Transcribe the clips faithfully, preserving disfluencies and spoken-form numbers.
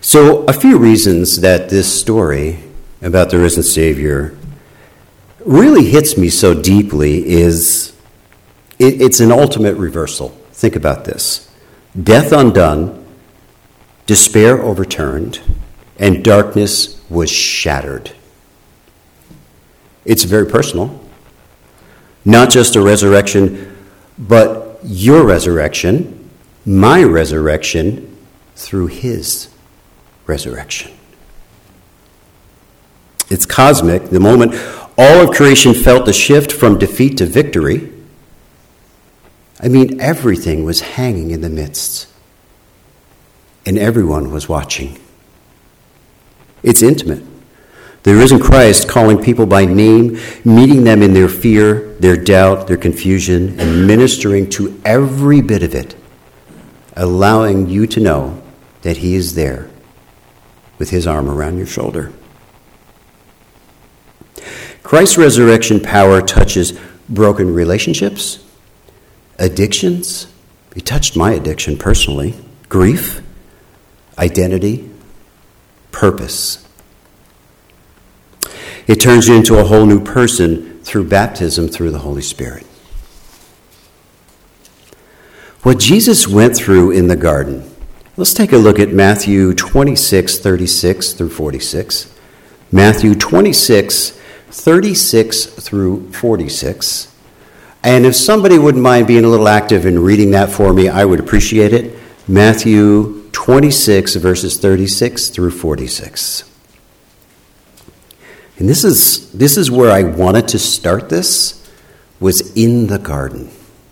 So a few reasons that this story about the risen Savior really hits me so deeply is it, it's an ultimate reversal. Think about this. Death undone, despair overturned, and darkness was shattered. It's very personal. Not just a resurrection, but your resurrection, my resurrection, through his resurrection. It's cosmic. The moment all of creation felt the shift from defeat to victory, I mean, everything was hanging in the midst, and everyone was watching. It's intimate. The risen Christ calling people by name, meeting them in their fear, their doubt, their confusion, and ministering to every bit of it, allowing you to know that he is there with his arm around your shoulder. Christ's resurrection power touches broken relationships, addictions. It touched my addiction personally. Grief, identity, purpose. It turns you into a whole new person through baptism through the Holy Spirit. What Jesus went through in the garden. Let's take a look at Matthew twenty-six, thirty-six through forty-six. Matthew twenty-six, thirty-six through forty-six. And if somebody wouldn't mind being a little active in reading that for me, I would appreciate it. Matthew twenty-six, verses thirty-six through forty-six. And this is this is where I wanted to start this, was in the garden.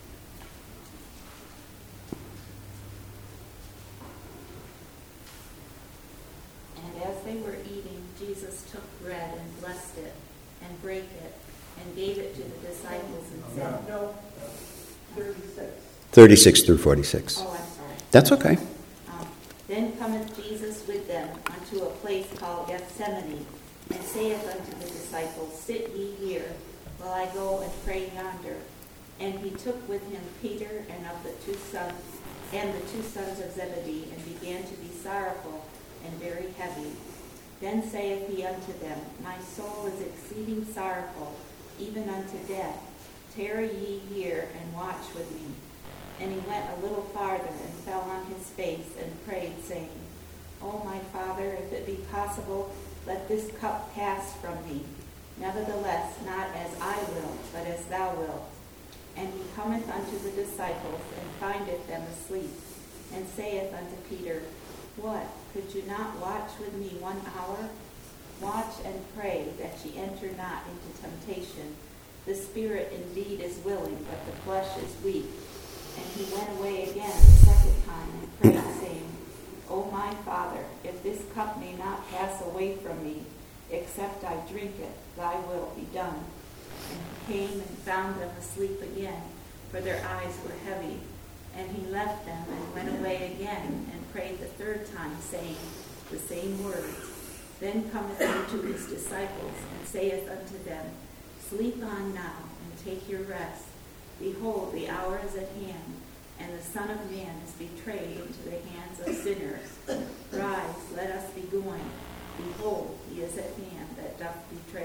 And as they were eating, Jesus took bread and blessed it and brake it and gave it to the disciples and said, No, thirty-six. thirty-six through forty-six. Oh, I'm sorry. That's okay. Um, then cometh Jesus with them unto a place called Gethsemane, and saith unto the disciples, Sit ye here, while I go and pray yonder. And he took with him Peter and of the two sons and the two sons of Zebedee, and began to be sorrowful and very heavy. Then saith he unto them, My soul is exceeding sorrowful, even unto death. Tarry ye here and watch with me. And he went a little farther and fell on his face and prayed, saying, O my Father, if it be possible, let this cup pass from me. Nevertheless, not as I will, but as thou wilt. And he cometh unto the disciples, and findeth them asleep, and saith unto Peter, What, could you not watch with me one hour? Watch and pray that ye enter not into temptation. The spirit indeed is willing, but the flesh is weak. And he went away again the second time, and prayed, saying, O my Father, if this cup may not pass away from me, except I drink it, thy will be done. And he came and found them asleep again, for their eyes were heavy. And he left them and went away again, and prayed the third time, saying the same words. Then cometh he to his disciples, and saith unto them, Sleep on now, and take your rest. Behold, the hour is at hand, and the Son of Man is betrayed into the hands of sinners. Rise, let us be going. Behold, he is at hand that doth betray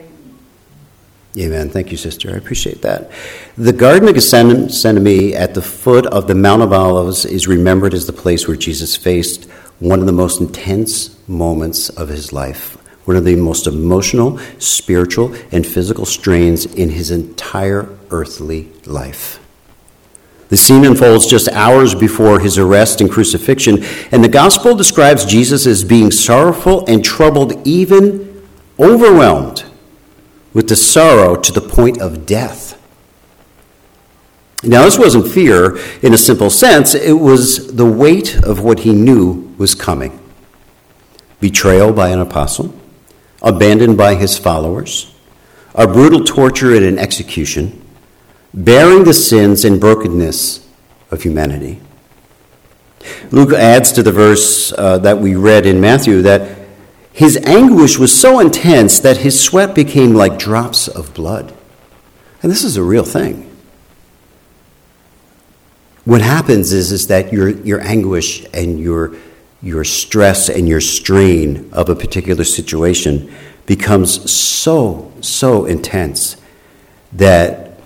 me. Amen. Thank you, sister. I appreciate that. The Garden of Gethsemane at the foot of the Mount of Olives is remembered as the place where Jesus faced one of the most intense moments of his life, one of the most emotional, spiritual, and physical strains in his entire earthly life. The scene unfolds just hours before his arrest and crucifixion, and the gospel describes Jesus as being sorrowful and troubled, even overwhelmed with the sorrow to the point of death. Now, this wasn't fear in a simple sense. It was the weight of what he knew was coming. Betrayal by an apostle, abandoned by his followers, a brutal torture and an execution, bearing the sins and brokenness of humanity. Luke adds to the verse uh, that we read in Matthew that his anguish was so intense that his sweat became like drops of blood. And this is a real thing. What happens is, is that your, your anguish and your your stress and your strain of a particular situation becomes so, so intense that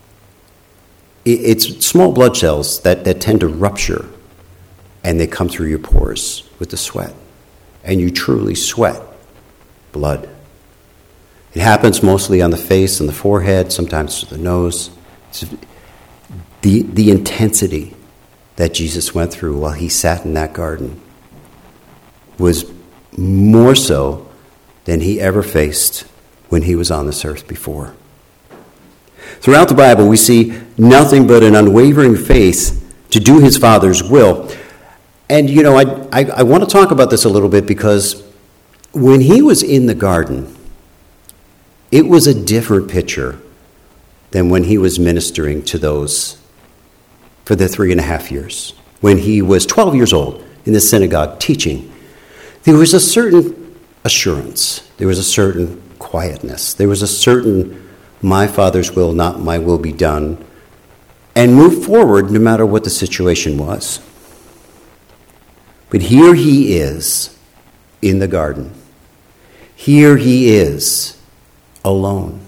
it's small blood cells that, that tend to rupture, and they come through your pores with the sweat. And you truly sweat blood. It happens mostly on the face and the forehead, sometimes to the nose. It's the, the intensity that Jesus went through while he sat in that garden was more so than he ever faced when he was on this earth before. Throughout the Bible, we see nothing but an unwavering faith to do his Father's will. And, you know, I, I, I want to talk about this a little bit because when he was in the garden, it was a different picture than when he was ministering to those for the three and a half years. When he was twelve years old in the synagogue teaching, there was a certain assurance. There was a certain quietness. There was a certain, my Father's will, not my will be done, and move forward no matter what the situation was. But here he is in the garden. Here he is alone.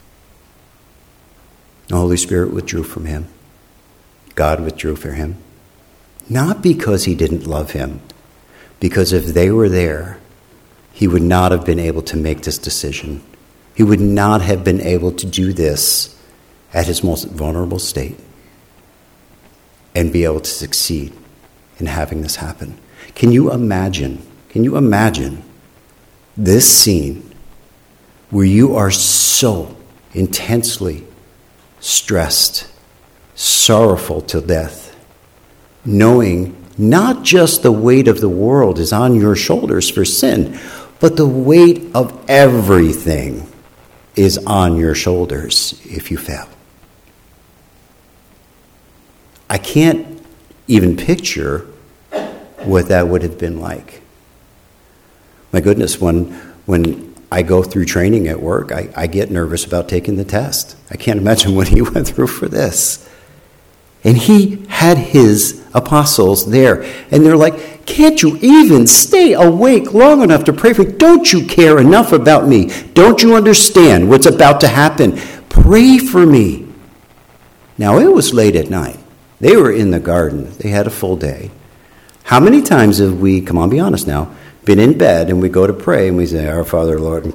The Holy Spirit withdrew from him. God withdrew from him. Not because he didn't love him, because if they were there, he would not have been able to make this decision. He would not have been able to do this at his most vulnerable state and be able to succeed in having this happen. Can you imagine, can you imagine this scene where you are so intensely stressed, sorrowful to death, knowing not just the weight of the world is on your shoulders for sin, but the weight of everything is on your shoulders if you fail? I can't even picture what that would have been like. My goodness, when when I go through training at work, I, I get nervous about taking the test. I can't imagine what he went through for this. And he had his apostles there. And they're like, can't you even stay awake long enough to pray for me? Don't you care enough about me? Don't you understand what's about to happen? Pray for me. Now, it was late at night. They were in the garden. They had a full day. How many times have we, come on, be honest now, been in bed and we go to pray and we say, Our Father, Lord.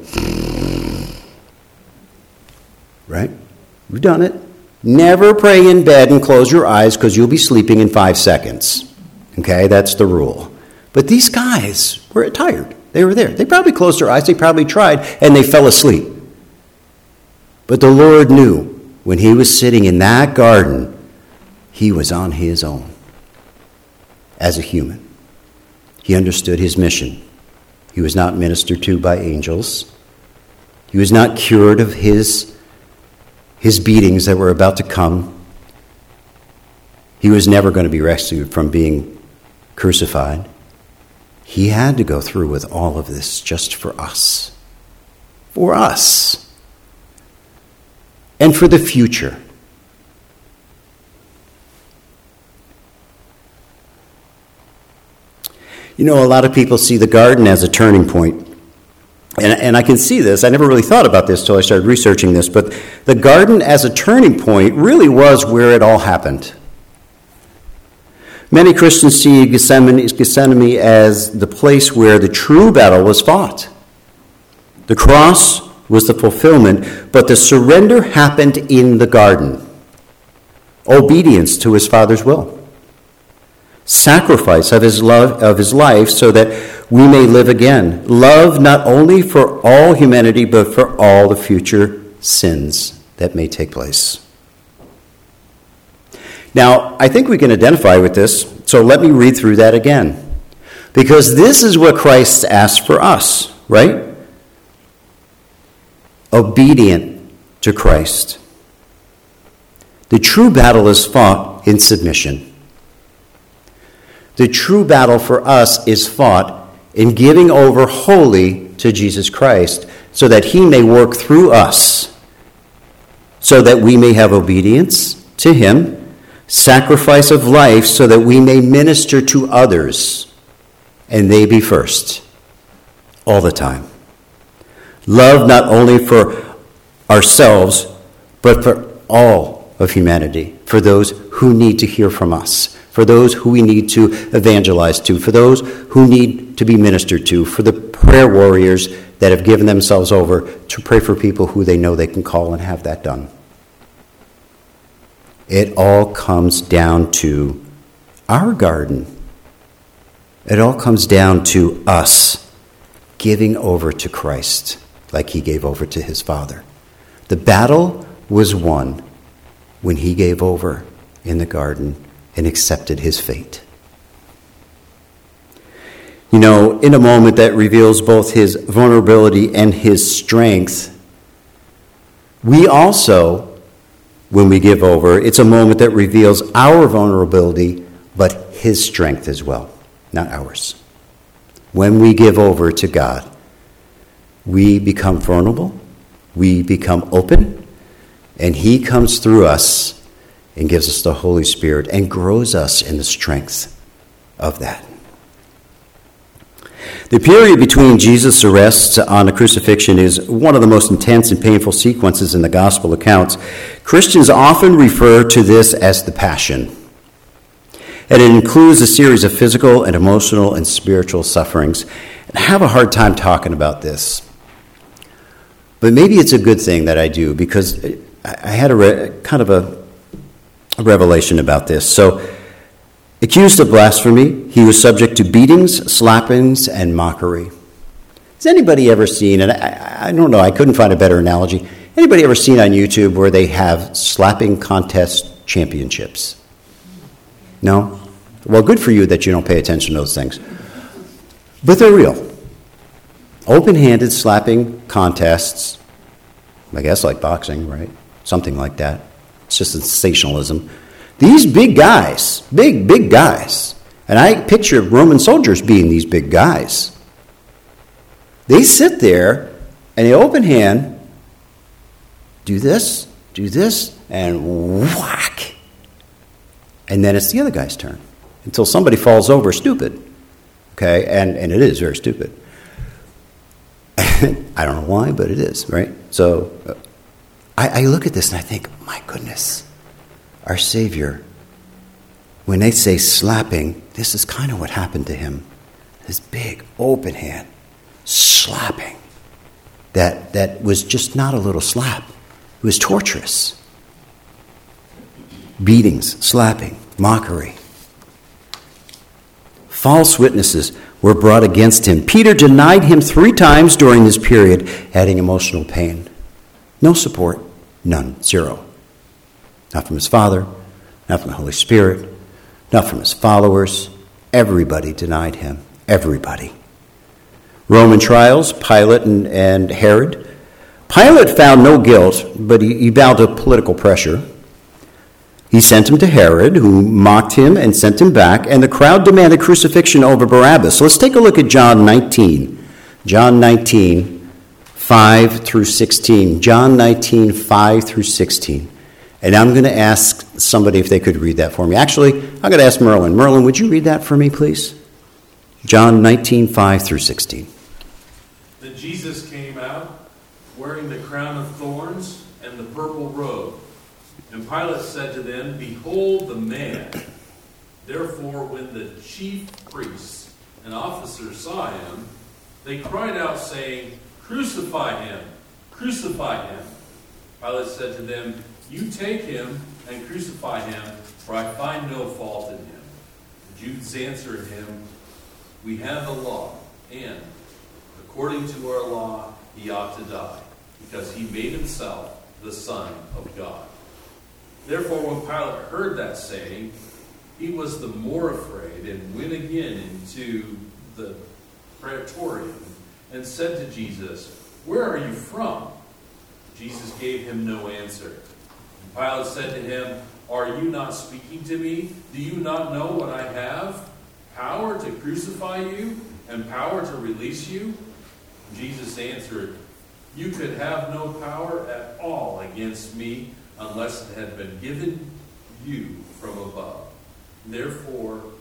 Right? We've done it. Never pray in bed and close your eyes because you'll be sleeping in five seconds. Okay, that's the rule. But these guys were tired. They were there. They probably closed their eyes. They probably tried and they fell asleep. But the Lord knew when he was sitting in that garden, he was on his own as a human. He understood his mission. He was not ministered to by angels. He was not cured of his, his beatings that were about to come. He was never going to be rescued from being crucified. He had to go through with all of this just for us. For us. And for the future. You know, a lot of people see the garden as a turning point. And, and I can see this. I never really thought about this until I started researching this. But the garden as a turning point really was where it all happened. Many Christians see Gethsemane, Gethsemane as the place where the true battle was fought. The cross was the fulfillment, but the surrender happened in the garden. Obedience to his Father's will. Sacrifice of his love of his life so that we may live again. Love not only for all humanity, but for all the future sins that may take place. Now, I think we can identify with this, so let me read through that again. Because this is what Christ asked for us, right? Obedient to Christ. The true battle is fought in submission. The true battle for us is fought in giving over wholly to Jesus Christ so that he may work through us, so that we may have obedience to him, sacrifice of life so that we may minister to others and they be first all the time. Love not only for ourselves, but for all of humanity, for those who need to hear from us, for those who we need to evangelize to, for those who need to be ministered to, for the prayer warriors that have given themselves over to pray for people who they know they can call and have that done. It all comes down to our garden. It all comes down to us giving over to Christ like he gave over to his Father. The battle was won when he gave over in the garden and accepted his fate. You know, in a moment that reveals both his vulnerability and his strength, we also, when we give over, it's a moment that reveals our vulnerability, but his strength as well, not ours. When we give over to God, we become vulnerable, we become open, and he comes through us and gives us the Holy Spirit and grows us in the strength of that. The period between Jesus' arrest on the crucifixion is one of the most intense and painful sequences in the gospel accounts. Christians often refer to this as the Passion. And it includes a series of physical and emotional and spiritual sufferings. And I have a hard time talking about this. But maybe it's a good thing that I do, because I had a re- kind of a, a revelation about this. So, accused of blasphemy, he was subject to beatings, slappings, and mockery. Has anybody ever seen, and I, I don't know, I couldn't find a better analogy, anybody ever seen on YouTube where they have slapping contest championships? No? Well, good for you that you don't pay attention to those things. But they're real. Open-handed slapping contests, I guess like boxing, right? Something like that. It's just sensationalism. These big guys, big, big guys, and I picture Roman soldiers being these big guys. They sit there and they open hand, do this, do this, and whack. And then it's the other guy's turn until somebody falls over stupid. Okay, and, and it is very stupid. I don't know why, but it is, right? So uh, I, I look at this and I think, my goodness, our Savior, when they say slapping, this is kind of what happened to him. This big open hand, slapping. That, that was just not a little slap. It was torturous. Beatings, slapping, mockery. False witnesses were brought against him. Peter denied him three times during this period, adding emotional pain. No support, none, zero. Not from his Father, not from the Holy Spirit, not from his followers. Everybody denied him. Everybody. Roman trials, Pilate and, and Herod. Pilate found no guilt, but he, he bowed to political pressure. He sent him to Herod, who mocked him and sent him back, and the crowd demanded crucifixion over Barabbas. So let's take a look at John nineteen. John nineteen, five through sixteen. John nineteen, five through sixteen. And I'm going to ask somebody if they could read that for me. Actually, I'm going to ask Merlin. Merlin, would you read that for me, please? John nineteen, five through sixteen. Then Jesus came out, wearing the crown of thorns and the purple robe. And Pilate said to them, Behold the man. Therefore, when the chief priests and officers saw him, they cried out, saying, Crucify him! Crucify him! Pilate said to them, You take him and crucify him, for I find no fault in him. The Jews answered him, We have the law, and according to our law, he ought to die, because he made himself the Son of God. Therefore, when Pilate heard that saying, he was the more afraid and went again into the praetorium and said to Jesus, Where are you from? Jesus gave him no answer. And Pilate said to him, Are you not speaking to me? Do you not know what I have? Power to crucify you and power to release you? Jesus answered, You could have no power at all against me unless it had been given you from above. Therefore,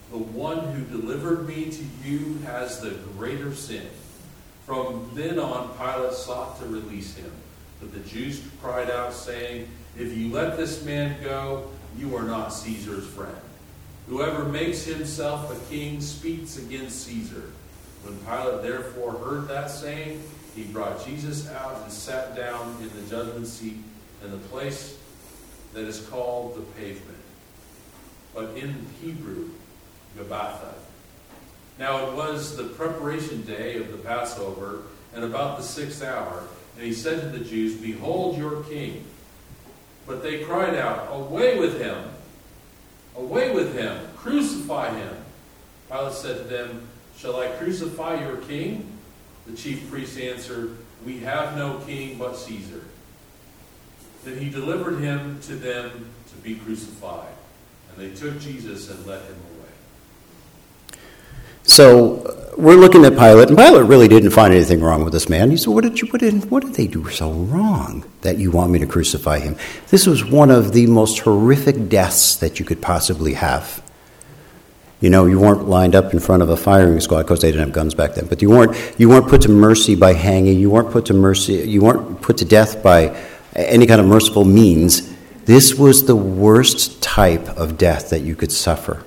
the one who delivered me to you has the greater sin." From then on, Pilate sought to release him. But the Jews cried out, saying, "If you let this man go, you are not Caesar's friend. Whoever makes himself a king speaks against Caesar." When Pilate therefore heard that saying, he brought Jesus out and sat down in the judgment seat in the place that is called the Pavement, but in Hebrew, Gabbatha. Now it was the preparation day of the Passover, and about the sixth hour, and he said to the Jews, "Behold your king." But they cried out, "Away with him! Away with him! Crucify him!" Pilate said to them, "Shall I crucify your king?" The chief priests answered, "We have no king but Caesar." Then he delivered him to them to be crucified. And they took Jesus and led him away. So we're looking at Pilate, and Pilate really didn't find anything wrong with this man. He said, what did, you, what, did, what did they do so wrong that you want me to crucify him? This was one of the most horrific deaths that you could possibly have. You know, you weren't lined up in front of a firing squad because they didn't have guns back then. But you weren't you weren't put to mercy by hanging. You weren't put to mercy. You weren't put to death by any kind of merciful means. This was the worst type of death that you could suffer.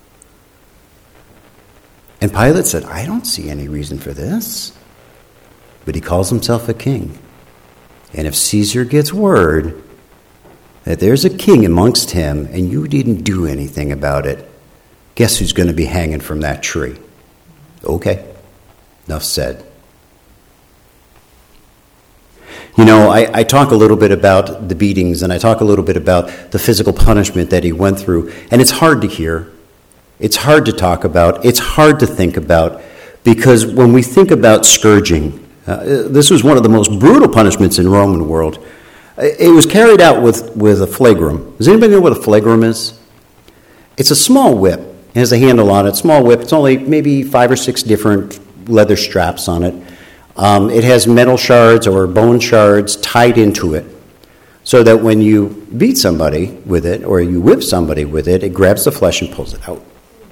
And Pilate said, "I don't see any reason for this." But he calls himself a king. And if Caesar gets word that there's a king amongst him and you didn't do anything about it, guess who's going to be hanging from that tree? Okay, enough said. You know, I, I talk a little bit about the beatings, and I talk a little bit about the physical punishment that he went through. And it's hard to hear. It's hard to talk about. It's hard to think about. Because when we think about scourging, uh, this was one of the most brutal punishments in the Roman world. It was carried out with, with a flagrum. Does anybody know what a flagrum is? It's a small whip. It has a handle on it, small whip. It's only maybe five or six different leather straps on it. Um, it has metal shards or bone shards tied into it so that when you beat somebody with it or you whip somebody with it, it grabs the flesh and pulls it out.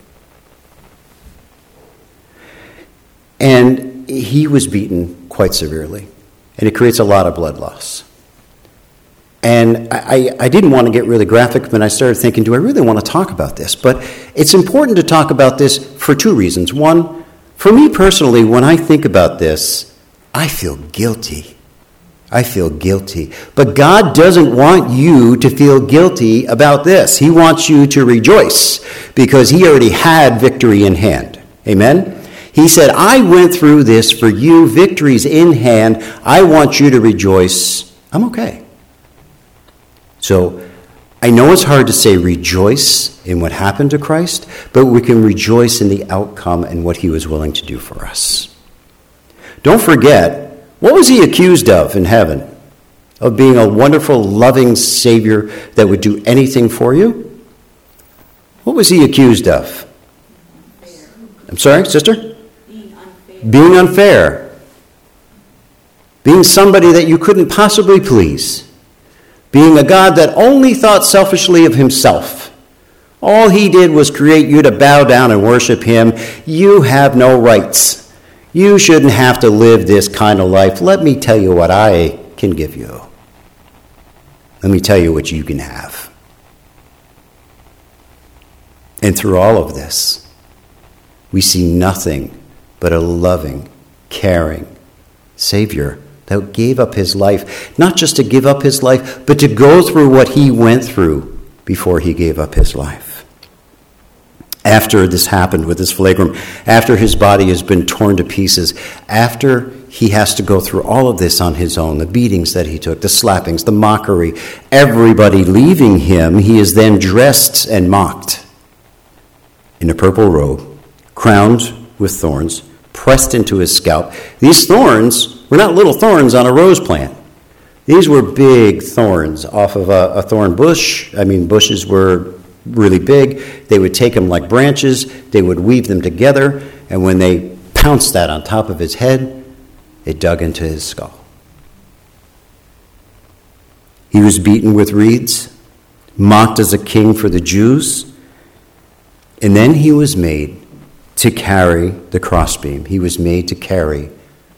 And he was beaten quite severely, and it creates a lot of blood loss. And I, I didn't want to get really graphic, but I started thinking, do I really want to talk about this? But it's important to talk about this for two reasons. One, for me personally, when I think about this, I feel guilty. I feel guilty. But God doesn't want you to feel guilty about this. He wants you to rejoice because he already had victory in hand. Amen? He said, I went through this for you. Victory's in hand. I want you to rejoice. I'm okay. So I know it's hard to say rejoice in what happened to Christ, but we can rejoice in the outcome and what he was willing to do for us. Don't forget, what was he accused of in heaven? Of being a wonderful, loving Savior that would do anything for you? What was he accused of? Unfair. I'm sorry, sister? Being unfair. Being unfair. Being somebody that you couldn't possibly please. Being a God that only thought selfishly of himself. All he did was create you to bow down and worship him. You have no rights. You shouldn't have to live this kind of life. Let me tell you what I can give you. Let me tell you what you can have. And through all of this, we see nothing but a loving, caring Savior that gave up his life, not just to give up his life, but to go through what he went through before he gave up his life. After this happened with this flagrum, after his body has been torn to pieces, after he has to go through all of this on his own, the beatings that he took, the slappings, the mockery, everybody leaving him, he is then dressed and mocked in a purple robe, crowned with thorns, pressed into his scalp. These thorns were not little thorns on a rose plant. These were big thorns off of a, a thorn bush. I mean, bushes were really big. They would take them like branches. They would weave them together. And when they pounced that on top of his head, it dug into his skull. He was beaten with reeds, mocked as a king for the Jews. And then he was made to carry the crossbeam. He was made to carry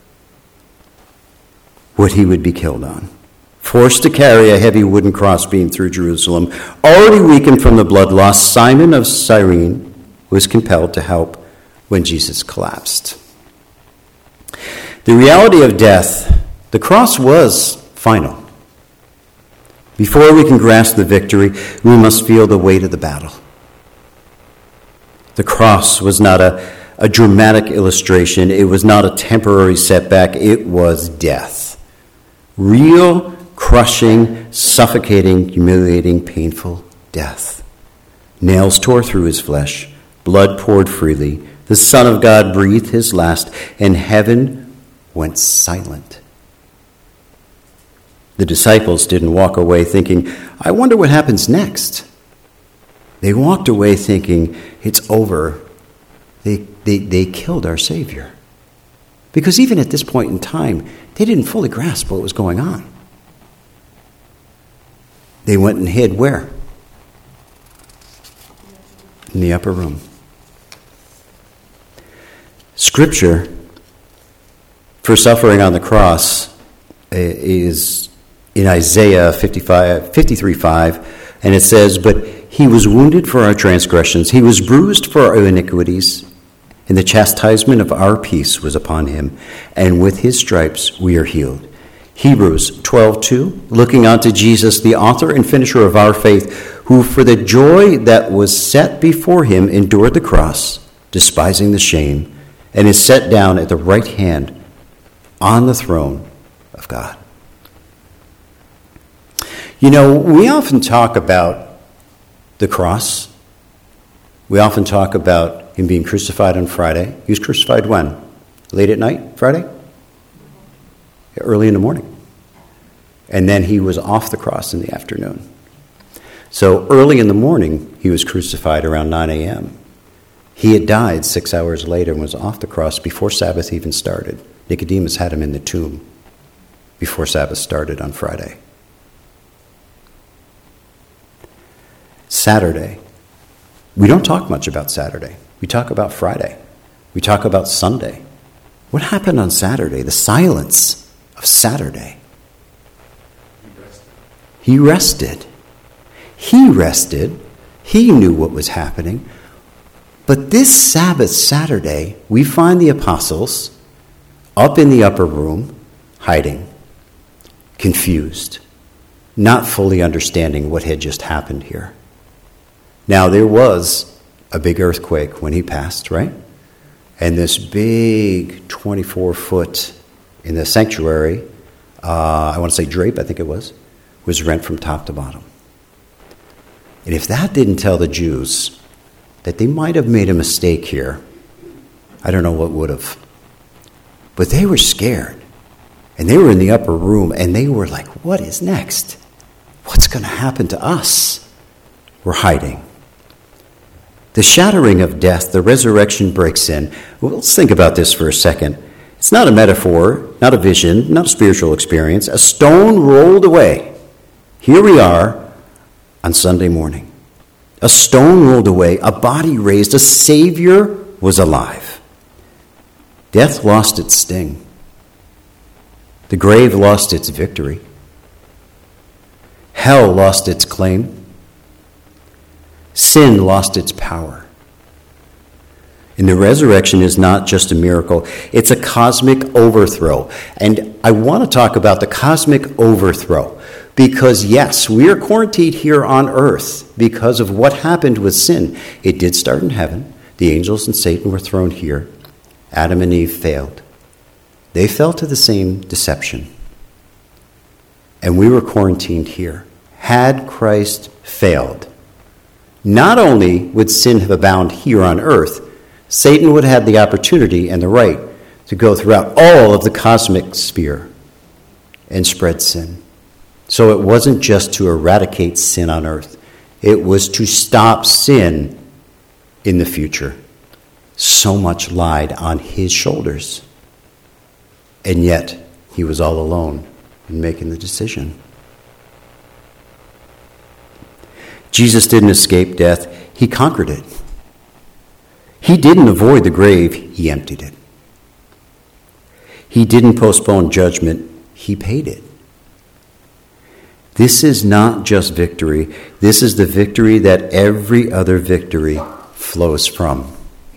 what he would be killed on. Forced to carry a heavy wooden crossbeam through Jerusalem, already weakened from the blood loss, Simon of Cyrene was compelled to help when Jesus collapsed. The reality of death, the cross was final. Before we can grasp the victory, we must feel the weight of the battle. The cross was not a, a dramatic illustration. It was not a temporary setback. It was death. Real, crushing, suffocating, humiliating, painful death. Nails tore through his flesh. Blood poured freely. The Son of God breathed his last, and heaven went silent. The disciples didn't walk away thinking, I wonder what happens next. They walked away thinking, it's over. They, they, they killed our Savior. Because even at this point in time, they didn't fully grasp what was going on. They went and hid where? In the upper room. Scripture for suffering on the cross is in Isaiah fifty-five, fifty-three five, and it says, but he was wounded for our transgressions, he was bruised for our iniquities, and the chastisement of our peace was upon him, and with his stripes we are healed. Hebrews twelve two, looking unto Jesus, the author and finisher of our faith, who for the joy that was set before him endured the cross, despising the shame, and is set down at the right hand on the throne of God. You know, we often talk about the cross. We often talk about him being crucified on Friday. He was crucified when? Late at night, Friday? Early in the morning. And then he was off the cross in the afternoon. So early in the morning, he was crucified around nine a.m. He had died six hours later and was off the cross before Sabbath even started. Nicodemus had him in the tomb before Sabbath started on Friday. Saturday. We don't talk much about Saturday. We talk about Friday. We talk about Sunday. What happened on Saturday? The silence of Saturday. He rested. He rested. He knew what was happening. But this Sabbath Saturday, we find the apostles up in the upper room, hiding, confused, not fully understanding what had just happened here. Now, there was a big earthquake when he passed, right? And this big twenty-four foot in the sanctuary, uh, I want to say drape, I think it was, was rent from top to bottom. And if that didn't tell the Jews that they might have made a mistake here, I don't know what would have. But they were scared. And they were in the upper room, and they were like, what is next? What's going to happen to us? We're hiding. The shattering of death, the resurrection breaks in. Well, let's think about this for a second. It's not a metaphor, not a vision, not a spiritual experience. A stone rolled away. Here we are on Sunday morning. A stone rolled away, a body raised, a Savior was alive. Death lost its sting. The grave lost its victory. Hell lost its claim. Sin lost its power. And the resurrection is not just a miracle, it's a cosmic overthrow. And I want to talk about the cosmic overthrow because, yes, we are quarantined here on earth because of what happened with sin. It did start in heaven. The angels and Satan were thrown here. Adam and Eve failed. They fell to the same deception. And we were quarantined here. Had Christ failed, not only would sin have abounded here on earth, Satan would have had the opportunity and the right to go throughout all of the cosmic sphere and spread sin. So it wasn't just to eradicate sin on earth. It was to stop sin in the future. So much lied on his shoulders. And yet, he was all alone in making the decision. Jesus didn't escape death. He conquered it. He didn't avoid the grave, he emptied it. He didn't postpone judgment, he paid it. This is not just victory. This is the victory that every other victory flows from.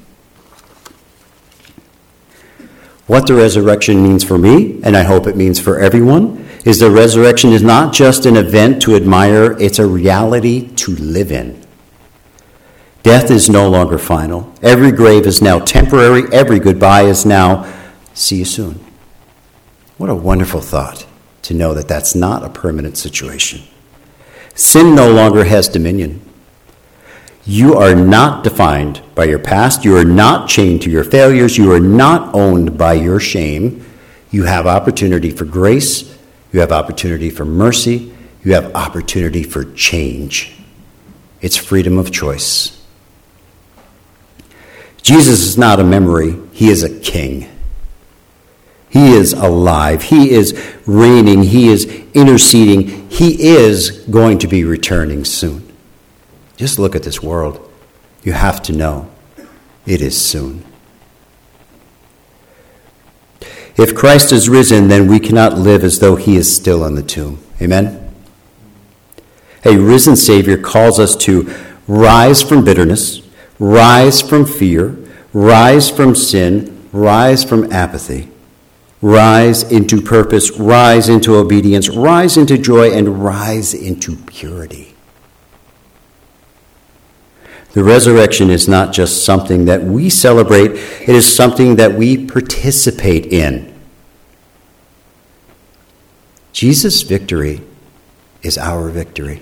What the resurrection means for me, and I hope it means for everyone, is the resurrection is not just an event to admire, it's a reality to live in. Death is no longer final. Every grave is now temporary. Every goodbye is now, see you soon. What a wonderful thought to know that that's not a permanent situation. Sin no longer has dominion. You are not defined by your past. You are not chained to your failures. You are not owned by your shame. You have opportunity for grace. You have opportunity for mercy. You have opportunity for change. It's freedom of choice. Jesus is not a memory. He is a king. He is alive. He is reigning. He is interceding. He is going to be returning soon. Just look at this world. You have to know it is soon. If Christ is risen, then we cannot live as though he is still in the tomb. Amen? A risen Savior calls us to rise from bitterness, rise from fear, rise from sin, rise from apathy, rise into purpose, rise into obedience, rise into joy, and rise into purity. The resurrection is not just something that we celebrate, it is something that we participate in. Jesus' victory is our victory.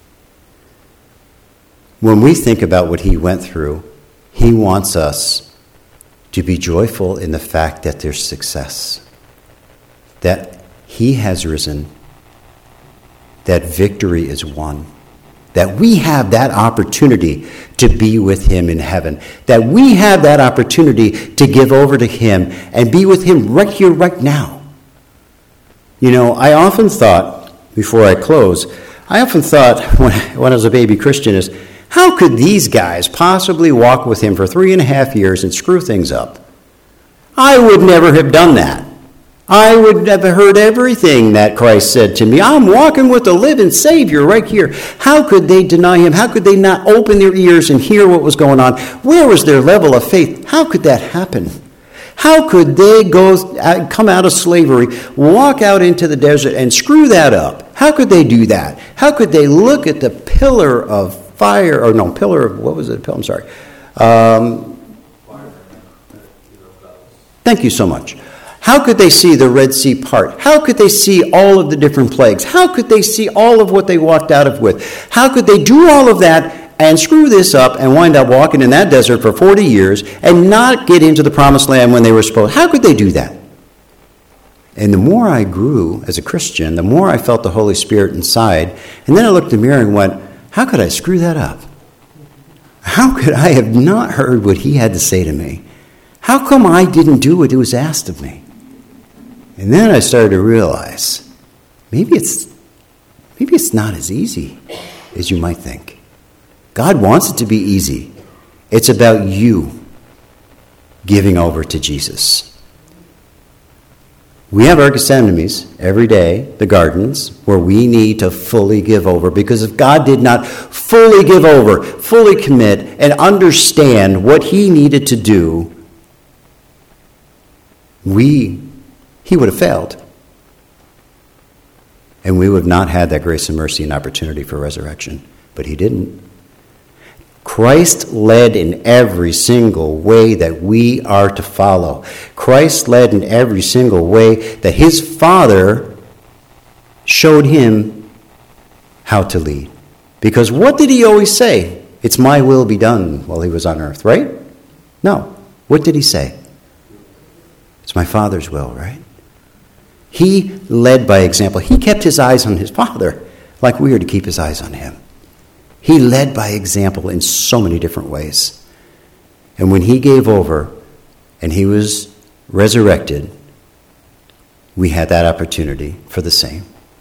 When we think about what he went through, he wants us to be joyful in the fact that there's success, that he has risen, that victory is won, that we have that opportunity to be with him in heaven, that we have that opportunity to give over to him and be with him right here, right now. You know, I often thought, before I close, I often thought when, when I was a baby Christian is, how could these guys possibly walk with him for three and a half years and screw things up? I would never have done that. I would have heard everything that Christ said to me. I'm walking with the living Savior right here. How could they deny him? How could they not open their ears and hear what was going on? Where was their level of faith? How could that happen? How could they go come out of slavery, walk out into the desert and screw that up? How could they do that? How could they look at the pillar of fire, or no, pillar of, what was it? I'm sorry. Um, thank you so much. How could they see the Red Sea part? How could they see all of the different plagues? How could they see all of what they walked out of with? How could they do all of that and screw this up and wind up walking in that desert for forty years and not get into the promised land when they were supposed? How could they do that? And the more I grew as a Christian, the more I felt the Holy Spirit inside. And then I looked in the mirror and went, how could I screw that up? How could I have not heard what he had to say to me? How come I didn't do what was asked of me? And then I started to realize, maybe it's maybe it's not as easy as you might think. God wants it to be easy. It's about you giving over to Jesus. We have our Gethsemanes every day, the gardens, where we need to fully give over. Because if God did not fully give over, fully commit, and understand what he needed to do, we, he would have failed. And we would have not had that grace and mercy and opportunity for resurrection. But he didn't. Christ led in every single way that we are to follow. Christ led in every single way that his Father showed him how to lead. Because what did he always say? It's my will be done while he was on earth, right? No. What did he say? It's my Father's will, right? He led by example. He kept his eyes on his Father like we are to keep his eyes on him. He led by example in so many different ways. And when he gave over and he was resurrected, we had that opportunity for the same.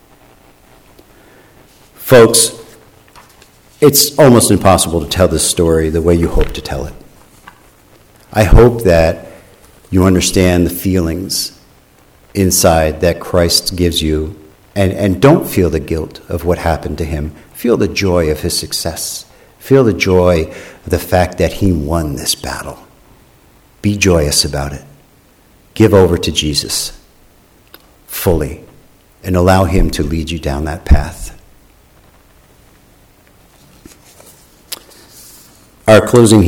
Folks, it's almost impossible to tell this story the way you hope to tell it. I hope that you understand the feelings inside that Christ gives you, and, and don't feel the guilt of what happened to him. Feel the joy of his success. Feel the joy of the fact that he won this battle. Be joyous about it. Give over to Jesus fully and allow him to lead you down that path. Our closing